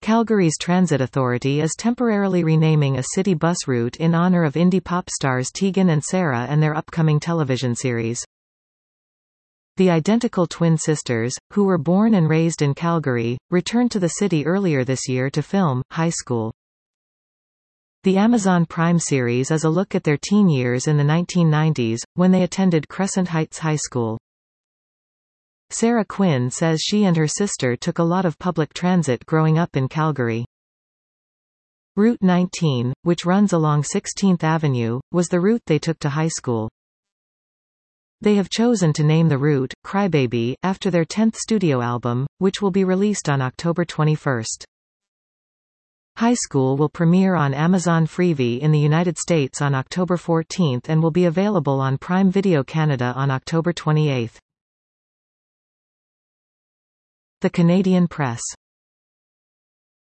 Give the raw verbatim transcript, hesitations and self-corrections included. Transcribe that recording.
Calgary's Transit Authority is temporarily renaming a city bus route in honor of indie pop stars Tegan and Sara and their upcoming television series. The identical twin sisters, who were born and raised in Calgary, returned to the city earlier this year to film High School. The Amazon Prime series is a look at their teen years in the nineteen nineties, when they attended Crescent Heights High School. Sarah Quinn says she and her sister took a lot of public transit growing up in Calgary. Route nineteen, which runs along sixteenth Avenue, was the route they took to high school. They have chosen to name the route, Crybaby, after their tenth studio album, which will be released on October twenty-first. High School will premiere on Amazon Freevee in the United States on October fourteenth and will be available on Prime Video Canada on October twenty-eighth. The Canadian Press